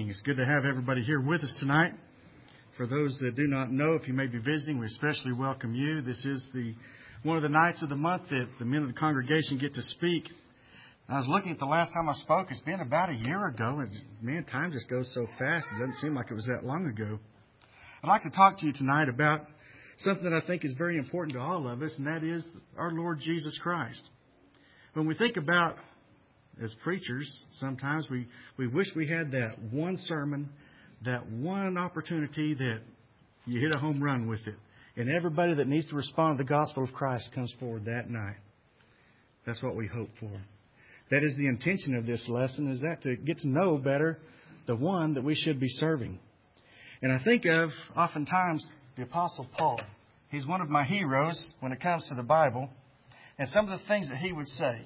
It's good to have everybody here with us tonight. For those that do not know, if you may be visiting, we especially welcome you. This is one of the nights of the month that the men of the congregation get to speak. I was looking at the last time I spoke. It's been about a year ago. And man, time just goes so fast. It doesn't seem like it was that long ago. I'd like to talk to you tonight about something that I think is very important to all of us, and that is our Lord Jesus Christ. When we think about, as preachers, sometimes we wish we had that one sermon, that one opportunity that you hit a home run with it. And everybody that needs to respond to the gospel of Christ comes forward that night. That's what we hope for. That is the intention of this lesson, is that to get to know better the one that we should be serving. And I think of, oftentimes, the Apostle Paul. He's one of my heroes when it comes to the Bible. And some of the things that he would say.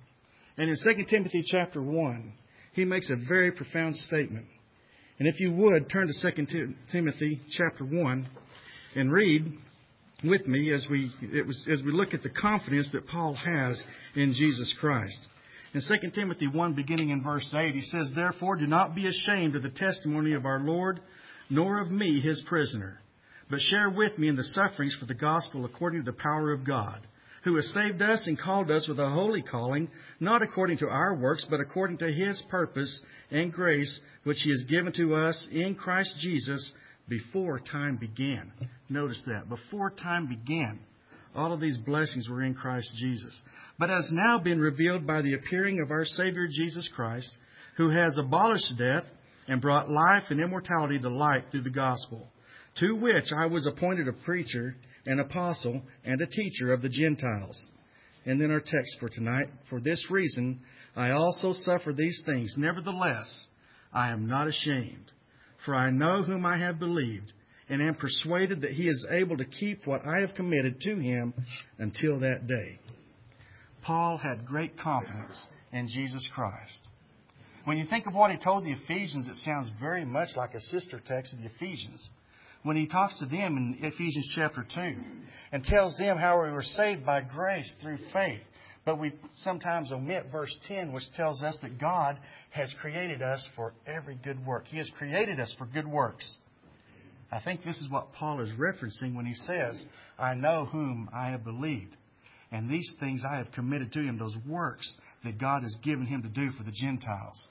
And in 2 Timothy chapter 1, he makes a very profound statement. And if you would, turn to 2 Timothy chapter 1 and read with me as we look at the confidence that Paul has in Jesus Christ. In 2 Timothy 1, beginning in verse 8, he says, "Therefore do not be ashamed of the testimony of our Lord, nor of me, his prisoner, but share with me in the sufferings for the gospel according to the power of God, who has saved us and called us with a holy calling, not according to our works, but according to His purpose and grace, which He has given to us in Christ Jesus before time began." Notice that. Before time began. All of these blessings were in Christ Jesus. "But has now been revealed by the appearing of our Savior Jesus Christ, who has abolished death and brought life and immortality to light through the gospel, to which I was appointed a preacher, an apostle, and a teacher of the Gentiles." And then our text for tonight, "For this reason I also suffer these things. Nevertheless, I am not ashamed. For I know whom I have believed, and am persuaded that He is able to keep what I have committed to Him until that day." Paul had great confidence in Jesus Christ. When you think of what he told the Ephesians, it sounds very much like a sister text of the Ephesians. When he talks to them in Ephesians chapter 2 and tells them how we were saved by grace through faith. But we sometimes omit verse 10, which tells us that God has created us for every good work. He has created us for good works. I think this is what Paul is referencing when he says, "I know whom I have believed, and these things I have committed to Him," those works that God has given Him to do for the Gentiles.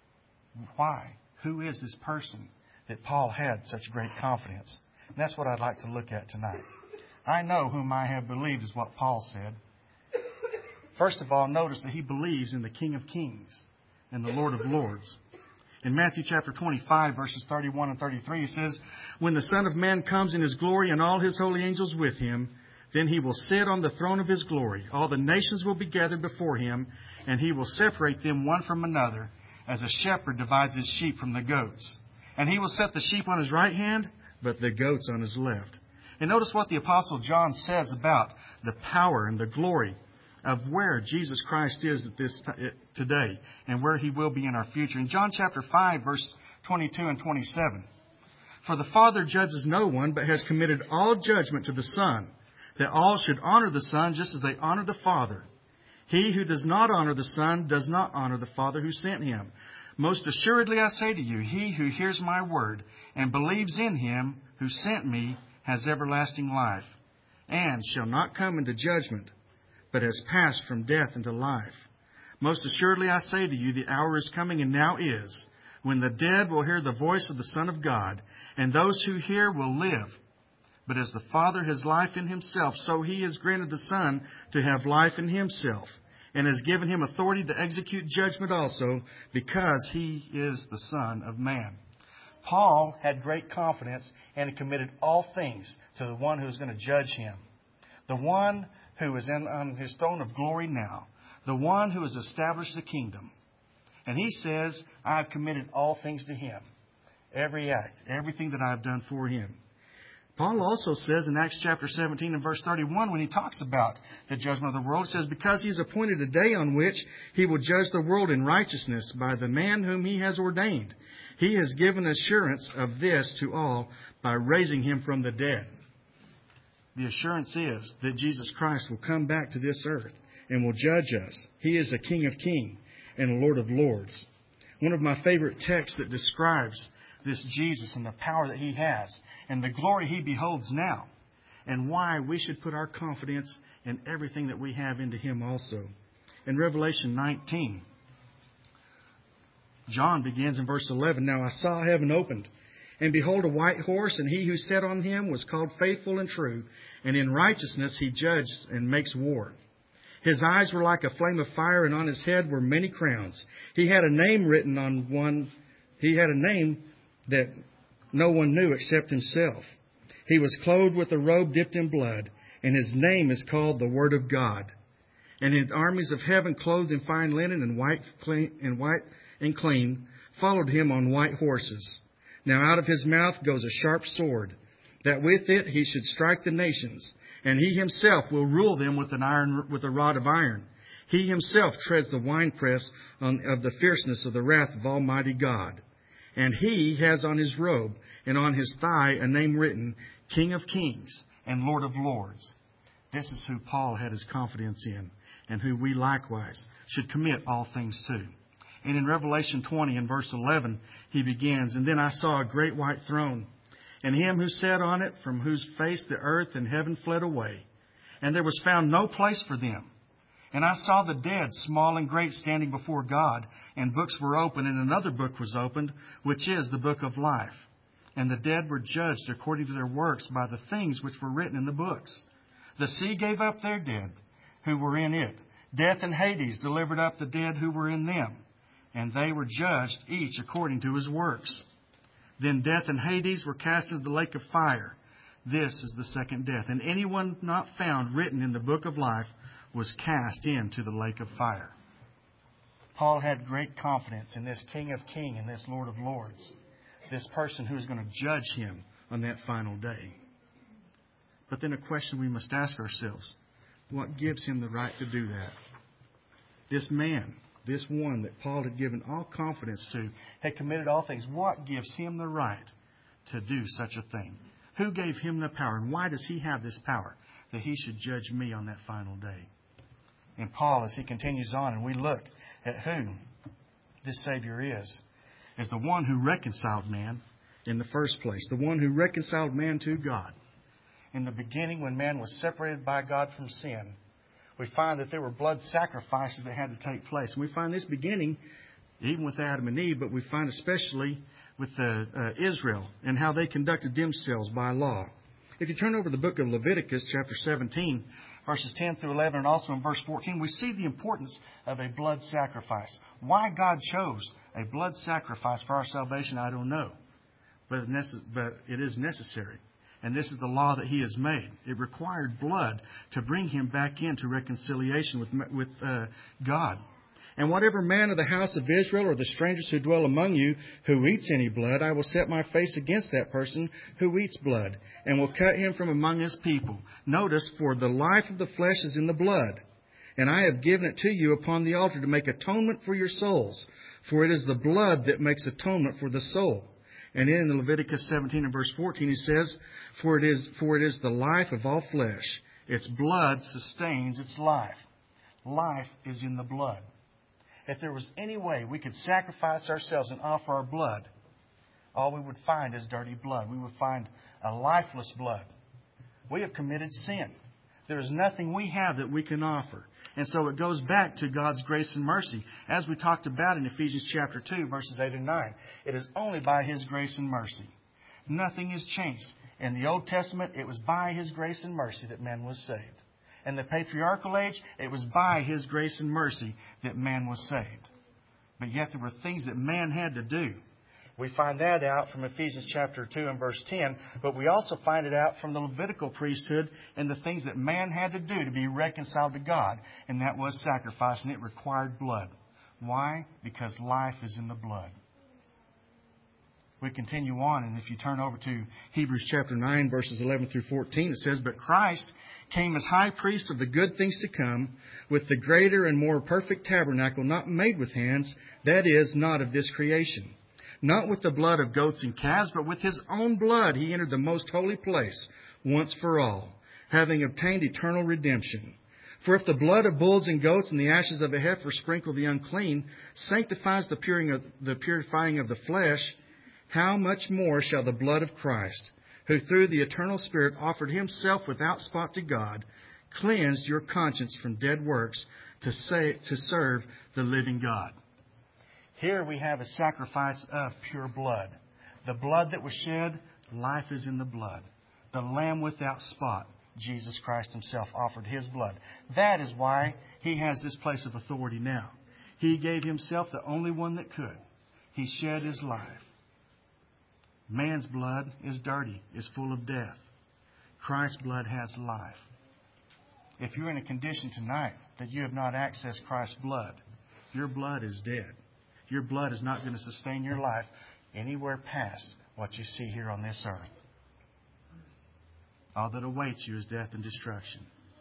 Why? Who is this person that Paul had such great confidence? And that's what I'd like to look at tonight. I know whom I have believed is what Paul said. First of all, notice that he believes in the King of Kings and the Lord of Lords. In Matthew chapter 25, verses 31 and 33, it says, "When the Son of Man comes in His glory and all His holy angels with Him, then He will sit on the throne of His glory. All the nations will be gathered before Him, and He will separate them one from another, as a shepherd divides his sheep from the goats. And He will set the sheep on His right hand, but the goats on His left." And notice what the Apostle John says about the power and the glory of where Jesus Christ is at this today and where He will be in our future. In John chapter 5, verse 22 and 27, "For the Father judges no one, but has committed all judgment to the Son, that all should honor the Son just as they honor the Father. He who does not honor the Son does not honor the Father who sent Him. Most assuredly I say to you, he who hears my word and believes in Him who sent me has everlasting life, and shall not come into judgment, but has passed from death into life. Most assuredly I say to you, the hour is coming, and now is, when the dead will hear the voice of the Son of God, and those who hear will live. But as the Father has life in Himself, so He has granted the Son to have life in Himself, and has given Him authority to execute judgment also, because He is the Son of Man." Paul had great confidence and he committed all things to the one who is going to judge him. The one who is on His throne of glory now. The one who has established the kingdom. And he says, "I have committed all things to Him." Every act, everything that I have done for Him. Paul also says in Acts chapter 17 and verse 31, when he talks about the judgment of the world, it says, "Because He has appointed a day on which He will judge the world in righteousness by the man whom He has ordained. He has given assurance of this to all by raising Him from the dead." The assurance is that Jesus Christ will come back to this earth and will judge us. He is the King of Kings and the Lord of Lords. One of my favorite texts that describes this Jesus and the power that He has and the glory He beholds now, and why we should put our confidence in everything that we have into Him also. In Revelation 19, John begins in verse 11, "Now I saw heaven opened, and behold a white horse, and He who sat on him was called Faithful and True, and in righteousness He judges and makes war. His eyes were like a flame of fire, and on His head were many crowns. He had a name written on one. He had a name that no one knew except Himself. He was clothed with a robe dipped in blood, and His name is called the Word of God. And in armies of heaven, clothed in fine linen and white and clean, followed Him on white horses. Now out of His mouth goes a sharp sword, that with it He should strike the nations, and He Himself will rule them with a rod of iron. He Himself treads the winepress of the fierceness of the wrath of Almighty God. And He has on His robe and on His thigh a name written, King of Kings and Lord of Lords." This is who Paul had his confidence in, and who we likewise should commit all things to. And in Revelation 20 and verse 11, he begins, "And then I saw a great white throne, and Him who sat on it, from whose face the earth and heaven fled away. And there was found no place for them. And I saw the dead, small and great, standing before God, and books were opened, and another book was opened, which is the book of life. And the dead were judged according to their works by the things which were written in the books. The sea gave up their dead who were in it. Death and Hades delivered up the dead who were in them. And they were judged, each according to his works. Then death and Hades were cast into the lake of fire. This is the second death. And anyone not found written in the book of life was cast into the lake of fire." Paul had great confidence in this King of Kings and this Lord of Lords, this person who is going to judge him on that final day. But then a question we must ask ourselves, what gives him the right to do that? This man, this one that Paul had given all confidence to, had committed all things. What gives him the right to do such a thing? Who gave him the power? And why does he have this power that he should judge me on that final day? And Paul, as he continues on, and we look at who this Savior is the one who reconciled man in the first place, the one who reconciled man to God. In the beginning, when man was separated by God from sin, we find that there were blood sacrifices that had to take place. And we find this beginning even with Adam and Eve, but we find especially with Israel and how they conducted themselves by law. If you turn over to the book of Leviticus, chapter 17, verses 10 through 11, and also in verse 14, we see the importance of a blood sacrifice. Why God chose a blood sacrifice for our salvation, I don't know. But it is necessary. And this is the law that He has made. It required blood to bring him back into reconciliation with God. "And whatever man of the house of Israel or the strangers who dwell among you who eats any blood, I will set my face against that person who eats blood, and will cut him from among his people." Notice, "For the life of the flesh is in the blood, and I have given it to you upon the altar to make atonement for your souls. For it is the blood that makes atonement for the soul." And in Leviticus 17 and verse 14, He says, For it is the life of all flesh. Its blood sustains its life." Life is in the blood. If there was any way we could sacrifice ourselves and offer our blood, all we would find is dirty blood. We would find a lifeless blood. We have committed sin. There is nothing we have that we can offer. And so it goes back to God's grace and mercy. As we talked about in Ephesians chapter 2, verses 8 and 9. It is only by His grace and mercy. Nothing has changed. In the Old Testament, it was by His grace and mercy that man was saved. In the patriarchal age, it was by His grace and mercy that man was saved. But yet there were things that man had to do. We find that out from Ephesians chapter 2 and verse 10, but we also find it out from the Levitical priesthood and the things that man had to do to be reconciled to God, and that was sacrifice, and it required blood. Why? Because life is in the blood. We continue on, and if you turn over to Hebrews chapter 9, verses 11 through 14, it says, "But Christ came as high priest of the good things to come, with the greater and more perfect tabernacle, not made with hands, that is, not of this creation. Not with the blood of goats and calves, but with His own blood He entered the most holy place once for all, having obtained eternal redemption. For if the blood of bulls and goats and the ashes of a heifer sprinkle the unclean sanctifies the purifying of the flesh, how much more shall the blood of Christ, who through the eternal Spirit offered himself without spot to God, cleanse your conscience from dead works to serve the living God. Here we have a sacrifice of pure blood. The blood that was shed, life is in the blood. The Lamb without spot, Jesus Christ himself offered his blood. That is why he has this place of authority now. He gave himself, the only one that could. He shed his life. Man's blood is dirty, is full of death. Christ's blood has life. If you're in a condition tonight that you have not accessed Christ's blood, your blood is dead. Your blood is not going to sustain your life anywhere past what you see here on this earth. All that awaits you is death and destruction.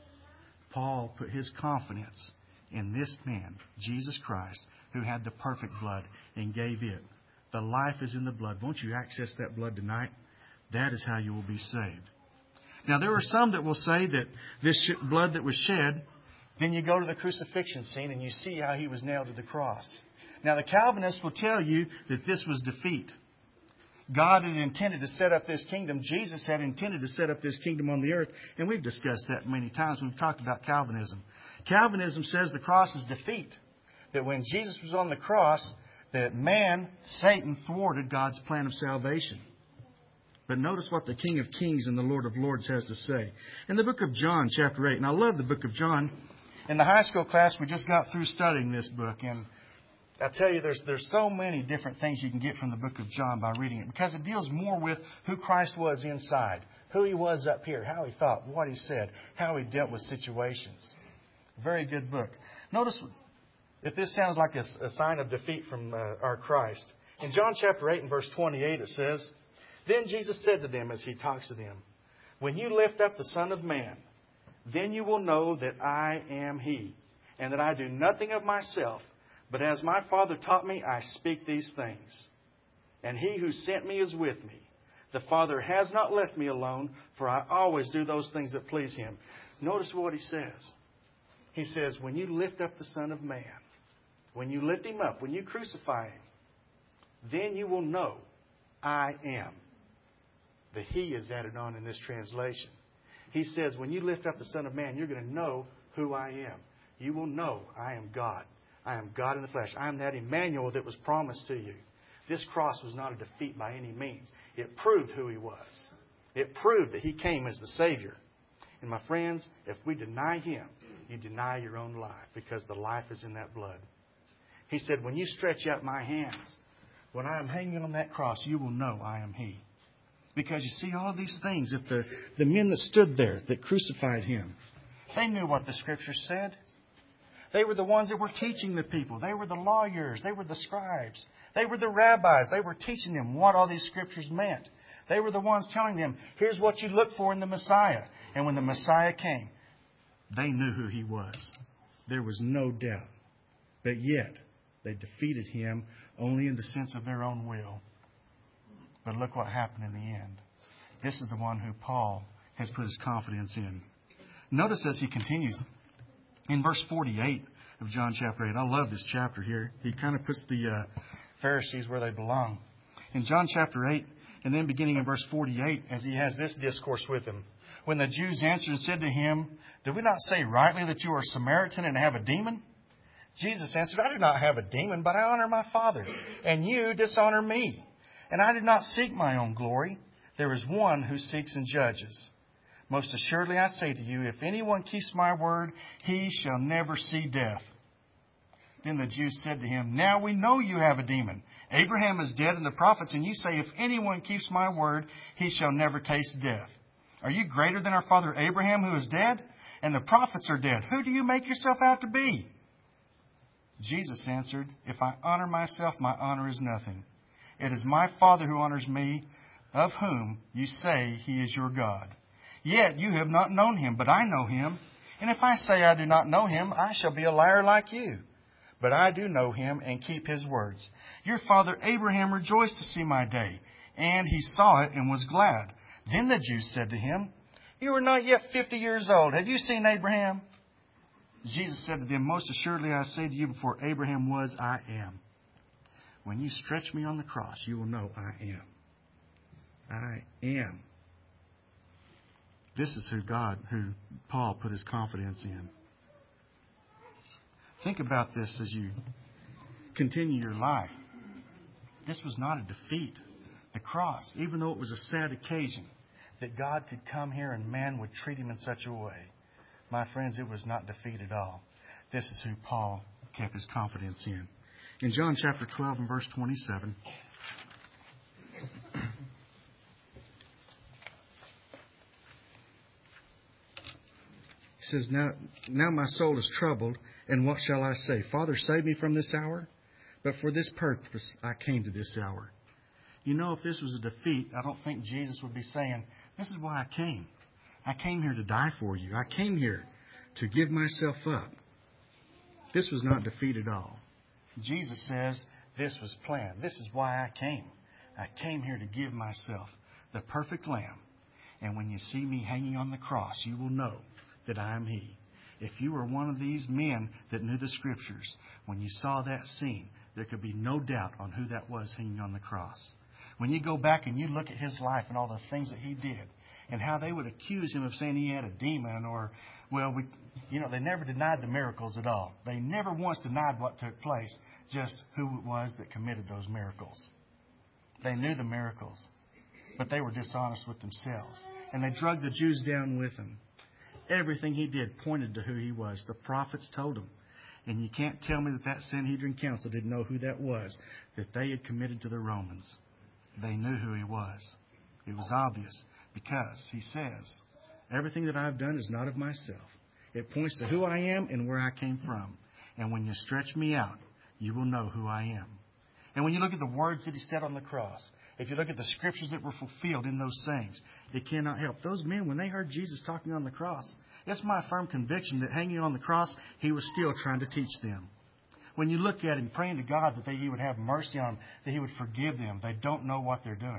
Paul put his confidence in this man, Jesus Christ, who had the perfect blood and gave it. The life is in the blood. Won't you access that blood tonight? That is how you will be saved. Now, there are some that will say that this blood that was shed, then you go to the crucifixion scene and you see how he was nailed to the cross. Now, the Calvinists will tell you that this was defeat. God had intended to set up this kingdom. Jesus had intended to set up this kingdom on the earth. And we've discussed that many times when we've talked about Calvinism. Calvinism says the cross is defeat. That when Jesus was on the cross, that man, Satan, thwarted God's plan of salvation. But notice what the King of Kings and the Lord of Lords has to say. In the book of John, chapter 8, and I love the book of John. In the high school class, we just got through studying this book. And I tell you, there's so many different things you can get from the book of John by reading it. Because it deals more with who Christ was inside. Who He was up here. How He thought. What He said. How He dealt with situations. Very good book. Notice if this sounds like a sign of defeat from our Christ. In John chapter 8 and verse 28 it says, "Then Jesus said to them as He talks to them, 'When you lift up the Son of Man, then you will know that I am He, and that I do nothing of myself, but as my Father taught me, I speak these things. And He who sent me is with me. The Father has not left me alone, for I always do those things that please Him.'" Notice what He says. He says, when you lift up the Son of Man, when you lift Him up, when you crucify Him, then you will know I am. The He is added on in this translation. He says, when you lift up the Son of Man, you're going to know who I am. You will know I am God. I am God in the flesh. I am that Emmanuel that was promised to you. This cross was not a defeat by any means. It proved who He was. It proved that He came as the Savior. And my friends, if we deny Him, you deny your own life, because the life is in that blood. He said, when you stretch out my hands, when I am hanging on that cross, you will know I am He. Because you see, all of these things, if the men that stood there, that crucified Him, they knew what the Scriptures said. They were the ones that were teaching the people. They were the lawyers. They were the scribes. They were the rabbis. They were teaching them what all these Scriptures meant. They were the ones telling them, here's what you look for in the Messiah. And when the Messiah came, they knew who He was. There was no doubt. But yet, they defeated Him only in the sense of their own will. But look what happened in the end. This is the one who Paul has put his confidence in. Notice as he continues in verse 48 of John chapter 8. I love this chapter here. He kind of puts the Pharisees where they belong. In John chapter 8, and then beginning in verse 48, as he has this discourse with them. When the Jews answered and said to him, "Did we not say rightly that you are a Samaritan and have a demon?" Jesus answered, "I do not have a demon, but I honor my Father, and you dishonor me. And I did not seek my own glory. There is one who seeks and judges. Most assuredly I say to you, if anyone keeps my word, he shall never see death." Then the Jews said to him, "Now we know you have a demon. Abraham is dead and the prophets, and you say, if anyone keeps my word, he shall never taste death. Are you greater than our father Abraham, who is dead? And the prophets are dead. Who do you make yourself out to be?" Jesus answered, "If I honor myself, my honor is nothing. It is my Father who honors me, of whom you say He is your God. Yet you have not known Him, but I know Him. And if I say I do not know Him, I shall be a liar like you. But I do know Him and keep His words. Your father Abraham rejoiced to see my day, and he saw it and was glad." Then the Jews said to him, "You are not yet 50 years old. Have you seen Abraham?" Jesus said to them, most assuredly I say to you, before Abraham was, I am. When you stretch me on the cross, you will know I am. I am. This is who Paul put his confidence in. Think about this as you continue your life. This was not a defeat. The cross, even though it was a sad occasion, that God could come here and man would treat him in such a way. My friends, it was not defeat at all. This is who Paul kept his confidence in. In John chapter 12 and verse 27, he says, Now my soul is troubled, and what shall I say? Father, save me from this hour? But for this purpose I came to this hour. You know, if this was a defeat, I don't think Jesus would be saying, this is why I came. I came here to die for you. I came here to give myself up. This was not defeat at all. Jesus says this was planned. This is why I came. I came here to give myself, the perfect lamb. And when you see me hanging on the cross, you will know that I am He. If you were one of these men that knew the Scriptures, when you saw that scene, there could be no doubt on who that was hanging on the cross. When you go back and you look at His life and all the things that He did, and how they would accuse Him of saying He had a demon, or, they never denied the miracles at all. They never once denied what took place, just who it was that committed those miracles. They knew the miracles, but they were dishonest with themselves. And they drugged the Jews down with Him. Everything He did pointed to who He was. The prophets told Him. And you can't tell me that Sanhedrin council didn't know who that was, that they had committed to the Romans. They knew who He was. It was obvious because He says, everything that I've done is not of myself. It points to who I am and where I came from. And when you stretch me out, you will know who I am. And when you look at the words that He said on the cross, if you look at the Scriptures that were fulfilled in those sayings, it cannot help. Those men, when they heard Jesus talking on the cross, it's my firm conviction that hanging on the cross, He was still trying to teach them. When you look at Him praying to God that He would have mercy on them, that He would forgive them, they don't know what they're doing.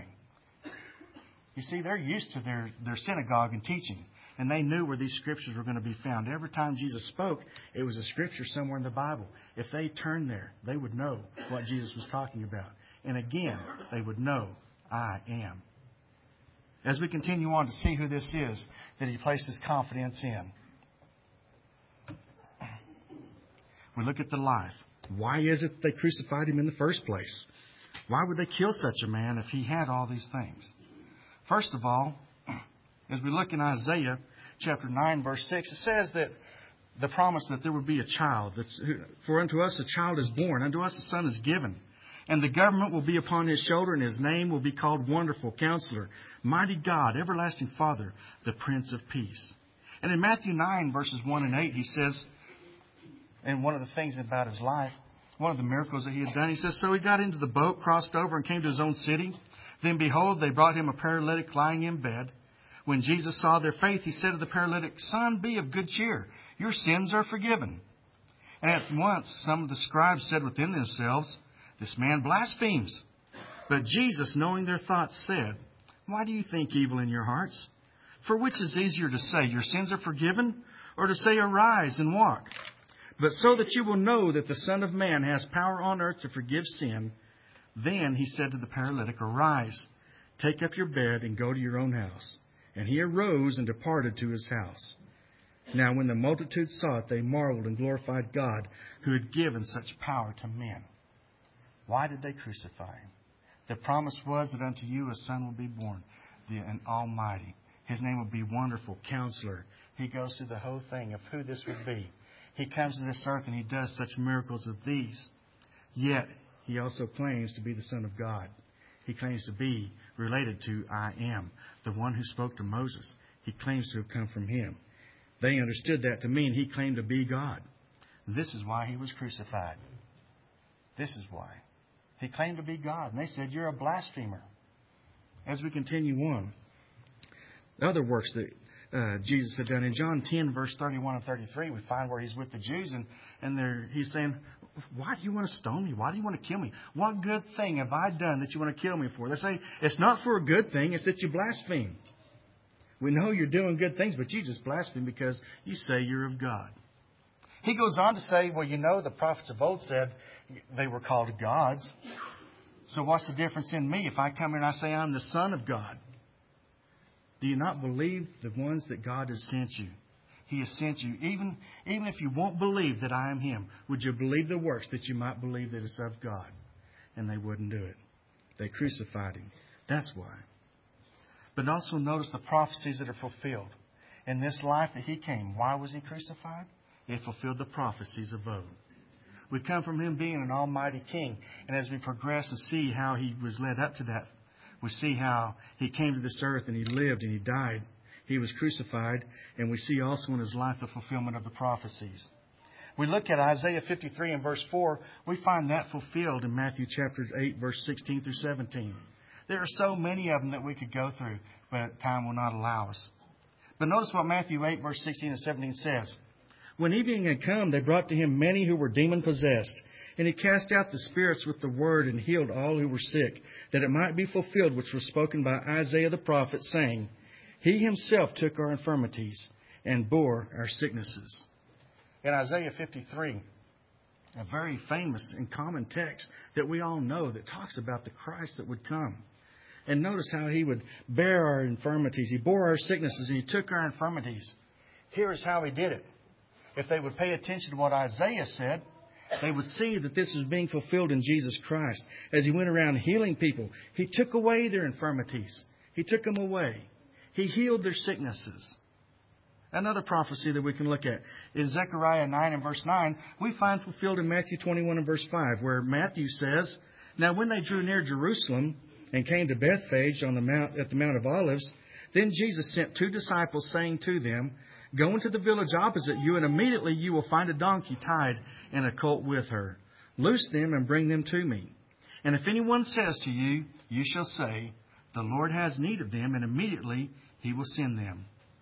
You see, they're used to their synagogue and teaching. And they knew where these Scriptures were going to be found. Every time Jesus spoke, it was a Scripture somewhere in the Bible. If they turned there, they would know what Jesus was talking about. And again, they would know, I am. As we continue on to see who this is that He placed His confidence in, we look at the life. Why is it they crucified Him in the first place? Why would they kill such a man if He had all these things? First of all, as we look in Isaiah chapter 9, verse 6, it says that the promise that there would be a child. For unto us a child is born, unto us a son is given. And the government will be upon His shoulder, and His name will be called Wonderful Counselor, Mighty God, Everlasting Father, the Prince of Peace. And in Matthew 9, verses 1 and 8, He says, and one of the things about His life, one of the miracles that He had done, He says, so He got into the boat, crossed over, and came to His own city. Then behold, they brought Him a paralytic lying in bed. When Jesus saw their faith, He said to the paralytic, Son, be of good cheer. Your sins are forgiven. And at once some of the scribes said within themselves, This man blasphemes. But Jesus, knowing their thoughts, said, Why do you think evil in your hearts? For which is easier to say, Your sins are forgiven, or to say, Arise and walk? But so that you will know that the Son of Man has power on earth to forgive sin, then He said to the paralytic, Arise, take up your bed, and go to your own house. And he arose and departed to his house. Now when the multitude saw it, they marveled and glorified God, who had given such power to men. Why did they crucify Him? The promise was that unto you a son will be born, an Almighty. His name will be Wonderful Counselor. He goes through the whole thing of who this would be. He comes to this earth and He does such miracles of these. Yet He also claims to be the Son of God. He claims to be related to I am, the one who spoke to Moses. He claims to have come from Him. They understood that to mean He claimed to be God. This is why He was crucified. This is why. He claimed to be God. And they said, You're a blasphemer. As we continue on, the other works that Jesus had done. In John 10, verse 31 and 33, we find where He's with the Jews. And He's saying, Why do you want to stone me? Why do you want to kill me? What good thing have I done that you want to kill me for? They say, it's not for a good thing. It's that you blaspheme. We know you're doing good things, but you just blaspheme because you say you're of God. He goes on to say, well, the prophets of old said they were called gods. So what's the difference in me if I come here and I say I'm the Son of God? Do you not believe the ones that God has sent you? He has sent you. Even if you won't believe that I am Him, would you believe the works that you might believe that it's of God? And they wouldn't do it. They crucified Him. That's why. But also notice the prophecies that are fulfilled. In this life that He came, why was He crucified? It fulfilled the prophecies of old. We come from Him being an almighty King. And as we progress and see how He was led up to that, we see how He came to this earth and He lived and He died. He was crucified. And we see also in His life the fulfillment of the prophecies. We look at Isaiah 53 and verse 4. We find that fulfilled in Matthew chapter 8, verse 16 through 17. There are so many of them that we could go through, but time will not allow us. But notice what Matthew 8, verse 16 and 17 says. When evening had come, they brought to Him many who were demon-possessed. And He cast out the spirits with the word and healed all who were sick, that it might be fulfilled which was spoken by Isaiah the prophet, saying, He Himself took our infirmities and bore our sicknesses. In Isaiah 53, a very famous and common text that we all know that talks about the Christ that would come. And notice how He would bear our infirmities. He bore our sicknesses and He took our infirmities. Here is how He did it. If they would pay attention to what Isaiah said, they would see that this was being fulfilled in Jesus Christ. As He went around healing people, He took away their infirmities. He took them away. He healed their sicknesses. Another prophecy that we can look at is Zechariah 9 and verse 9. We find fulfilled in Matthew 21 and verse 5, where Matthew says, Now when they drew near Jerusalem and came to Bethphage on the mount at the Mount of Olives, then Jesus sent 2 disciples, saying to them, Go into the village opposite you, and immediately you will find a donkey tied and a colt with her. Loose them and bring them to me. And if anyone says to you, you shall say, The Lord has need of them, and immediately He will send them.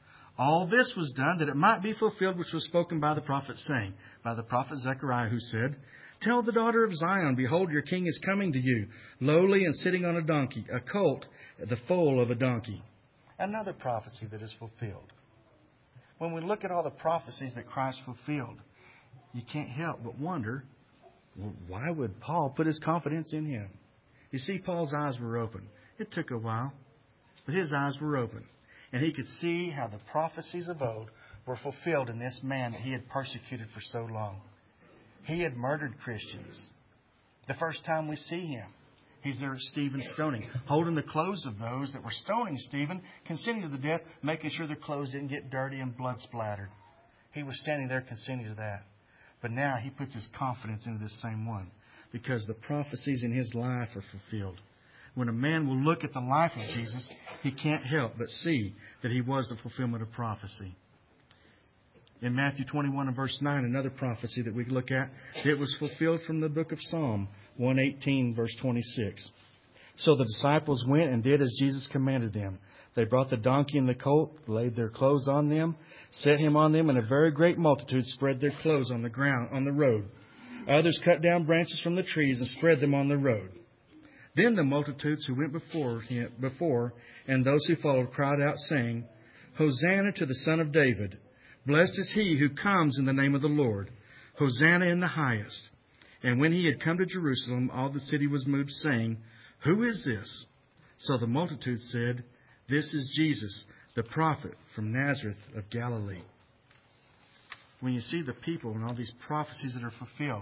All this was done that it might be fulfilled which was spoken by the prophet, saying, by the prophet Zechariah, who said, Tell the daughter of Zion, Behold, your king is coming to you, lowly and sitting on a donkey, a colt, the foal of a donkey. Another prophecy that is fulfilled. When we look at all the prophecies that Christ fulfilled, you can't help but wonder, well, why would Paul put his confidence in Him? You see, Paul's eyes were open. It took a while, but his eyes were open. And he could see how the prophecies of old were fulfilled in this man that he had persecuted for so long. He had murdered Christians. The first time we see him, he's there at Stephen's stoning, holding the clothes of those that were stoning Stephen, consenting to the death, making sure their clothes didn't get dirty and blood splattered. He was standing there consenting to that. But now he puts his confidence into this same one, because the prophecies in his life are fulfilled. When a man will look at the life of Jesus, he can't help but see that He was the fulfillment of prophecy. In Matthew 21 and verse 9, another prophecy that we look at, it was fulfilled from the book of Psalm 118, verse 26. So the disciples went and did as Jesus commanded them. They brought the donkey and the colt, laid their clothes on them, set Him on them, and a very great multitude spread their clothes on the ground, on the road. Others cut down branches from the trees and spread them on the road. Then the multitudes who went before and those who followed cried out, saying, Hosanna to the Son of David. Blessed is He who comes in the name of the Lord. Hosanna in the highest. And when He had come to Jerusalem, all the city was moved, saying, Who is this? So the multitude said, This is Jesus, the prophet from Nazareth of Galilee. When you see the people and all these prophecies that are fulfilled,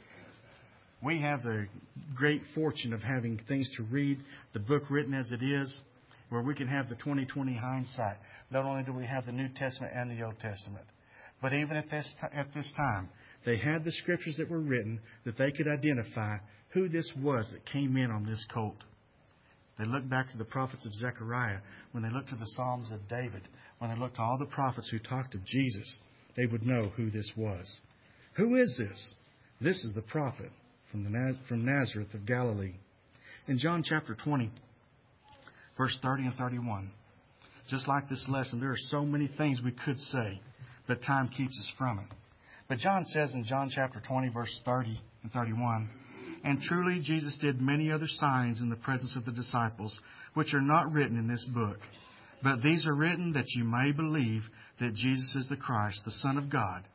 we have the great fortune of having things to read, the book written as it is, where we can have the 20/20 hindsight. Not only do we have the New Testament and the Old Testament, but even at this time, they had the scriptures that were written that they could identify who this was that came in on this colt. They looked back to the prophets of Zechariah, when they looked to the Psalms of David, when they looked to all the prophets who talked of Jesus, they would know who this was. Who is this? This is the prophet from Nazareth of Galilee. In John chapter 20, verse 30 and 31, just like this lesson, there are so many things we could say, but time keeps us from it. But John says in John chapter 20, verse 30 and 31, And truly Jesus did many other signs in the presence of the disciples, which are not written in this book. But these are written that you may believe that Jesus is the Christ, the Son of God,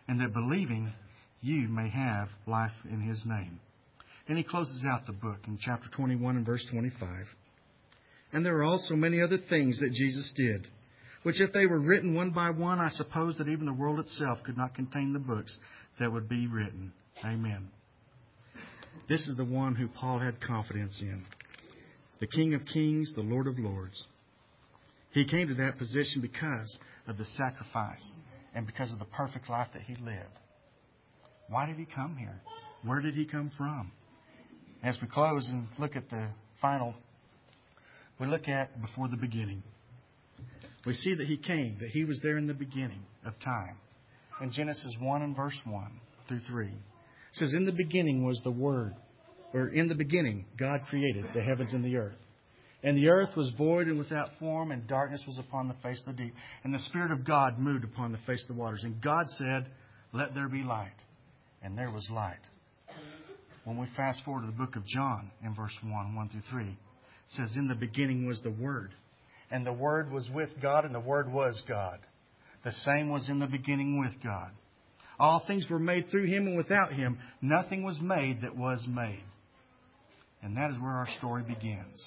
and that believing you may have life in His name. And he closes out the book in chapter 21 and verse 25. And there are also many other things that Jesus did, which if they were written one by one, I suppose that even the world itself could not contain the books that would be written. Amen. This is the one who Paul had confidence in. The King of Kings, the Lord of Lords. He came to that position because of the sacrifice and because of the perfect life that He lived. Why did He come here? Where did He come from? As we close and look at the final, we look at before the beginning. We see that He came, that He was there in the beginning of time. In Genesis 1 and verse 1 through 3. It says, in the beginning was the Word. Or in the beginning, God created the heavens and the earth. And the earth was void and without form, and darkness was upon the face of the deep. And the Spirit of God moved upon the face of the waters. And God said, let there be light. And there was light. When we fast forward to the book of John in verse 1 through 3, it says, in the beginning was the Word. And the Word was with God, and the Word was God. The same was in the beginning with God. All things were made through Him, and without Him nothing was made that was made. And that is where our story begins.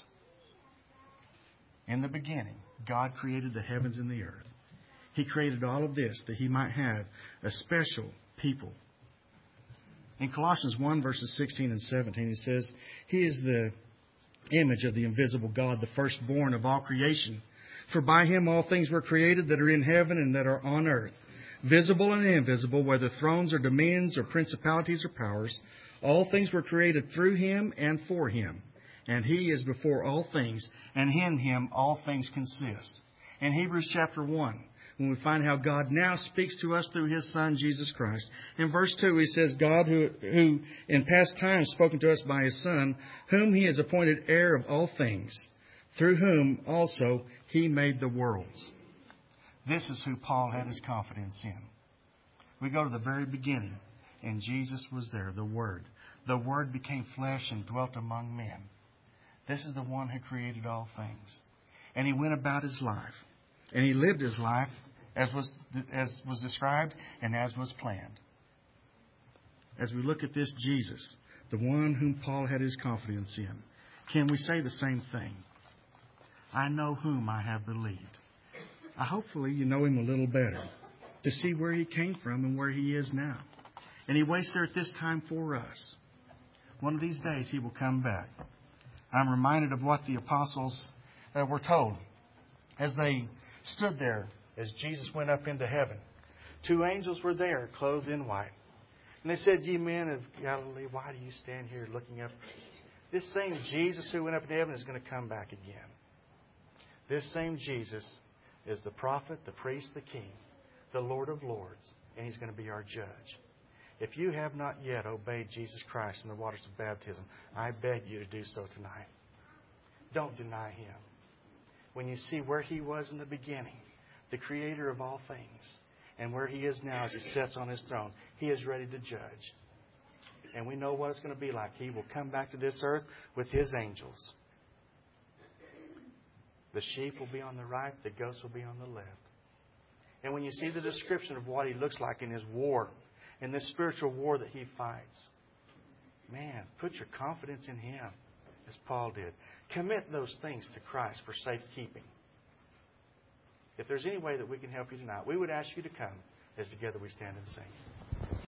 In the beginning, God created the heavens and the earth. He created all of this that He might have a special people. In Colossians 1, verses 16 and 17, it says, He is the image of the invisible God, the firstborn of all creation. For by Him all things were created that are in heaven and that are on earth, visible and invisible, whether thrones or dominions or principalities or powers. All things were created through Him and for Him. And He is before all things, and in Him all things consist. In Hebrews chapter 1, when we find how God now speaks to us through His Son, Jesus Christ. In verse 2, He says, God who in past times spoken to us by His Son, whom He has appointed heir of all things, through whom also He made the worlds. This is who Paul had his confidence in. We go to the very beginning, and Jesus was there, the Word. The Word became flesh and dwelt among men. This is the one who created all things. And He went about His life. And He lived His life as was described and as was planned. As we look at this Jesus, the one whom Paul had his confidence in, can we say the same thing? I know whom I have believed. Hopefully you know Him a little better to see where He came from and where He is now. And He waits there at this time for us. One of these days He will come back. I'm reminded of what the apostles were told as they stood there as Jesus went up into heaven. Two angels were there, clothed in white. And they said, Ye men of Galilee, why do you stand here looking up? This same Jesus who went up into heaven is going to come back again. This same Jesus is the prophet, the priest, the king, the Lord of lords, and He's going to be our judge. If you have not yet obeyed Jesus Christ in the waters of baptism, I beg you to do so tonight. Don't deny Him. When you see where He was in the beginning, the Creator of all things, and where He is now as He sits on His throne, He is ready to judge. And we know what it's going to be like. He will come back to this earth with His angels. The sheep will be on the right, the goats will be on the left. And when you see the description of what He looks like in His war, in this spiritual war that He fights, man, put your confidence in Him, as Paul did. Commit those things to Christ for safekeeping. If there's any way that we can help you tonight, we would ask you to come as together we stand and sing.